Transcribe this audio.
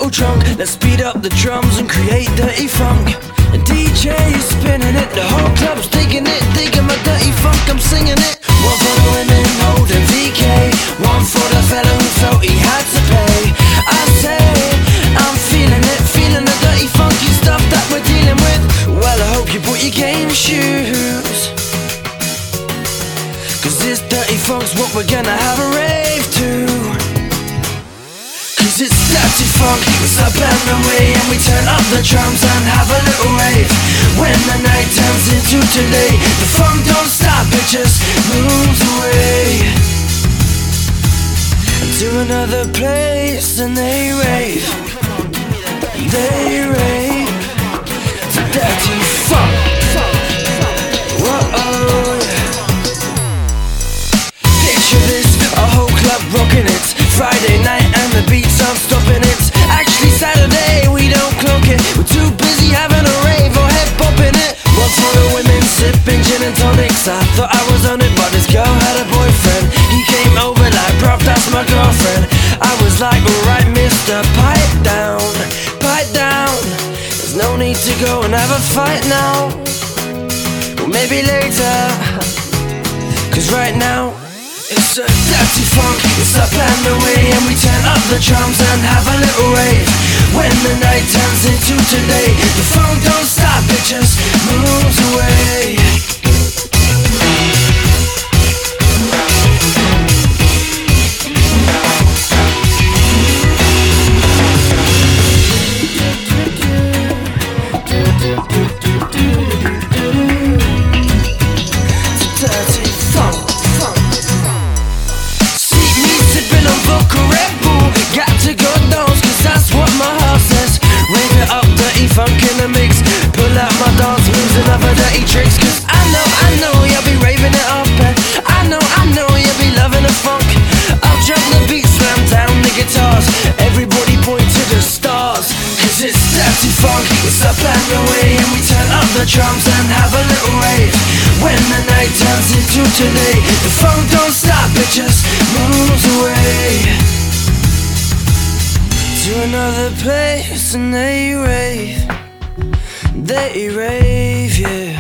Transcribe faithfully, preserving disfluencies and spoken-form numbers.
little trunk. Let's speed up the drums and create dirty funk. And D J is spinning it, the whole club's digging it, digging my dirty funk, I'm singing it. One for the women holding V K, one for the fella who felt he had to pay. I say, I'm feeling it, feeling the dirty funky stuff that we're dealing with. Well, I hope you brought your game shoes, cause this dirty funk's what we're gonna have a rave to. Cause it's dirty funk, it's up and away, and we turn up the drums and have a little rave. When the night turns into today, the funk don't stop, it just moves away to another place and they rave. They rave to dirty funk. Whoa, picture this, a whole club rocking it. Friday night and the beats aren't stopping. It's actually Saturday, we don't clock it. We're too busy having a rave or head popping it. One for the women sipping gin and tonics. I thought I was on it, but this girl had a boyfriend. He came over like, bruv, that's my girlfriend. I was like, alright mister, pipe down, pipe down. There's no need to go and have a fight now. Well, maybe later, cause right now it's a dirty funk, it's up and away, and we turn up the drums and have a little rave. When the night turns into today, the funk don't stop, it just moves away. Dirty funk. Got to go dance, cause that's what my heart says. Rave it up, dirty funk in the mix. Pull out my dance moves and other dirty tricks. Cause I know, I know you'll be raving it up, and I know, I know you'll be loving the funk. I'll jump the beat, slam down the guitars. Everybody point to the stars, cause it's dirty funk, it's up and away, and we turn up the drums and have a little rave. When the night turns into today, the funk don't stop, it just moves away to another place and they rave, they rave, yeah.